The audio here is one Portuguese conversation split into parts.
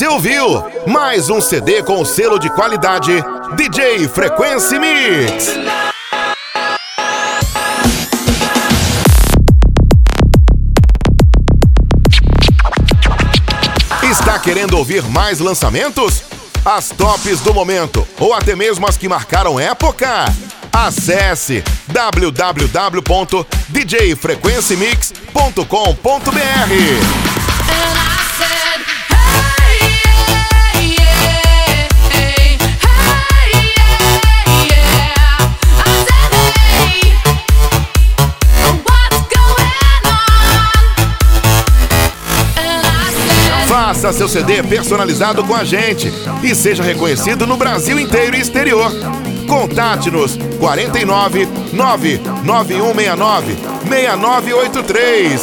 ouviu mais um CD com o selo de qualidade DJ Frequency Mix. Está querendo ouvir mais lançamentos? As tops do momento ou até mesmo as que marcaram época? Acesse www.djfrequencymix.com.br. Faça seu CD personalizado com a gente e seja reconhecido no Brasil inteiro e exterior. Contate-nos 49 99169 6983.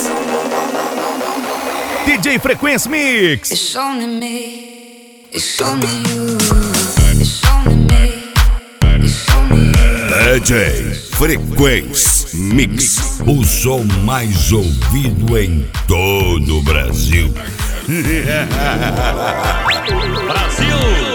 DJ Frequency Mix. It's only me. It's only you. It's only me. It's only you. DJ Frequency Mix, o som mais ouvido em todo o Brasil. Brasil!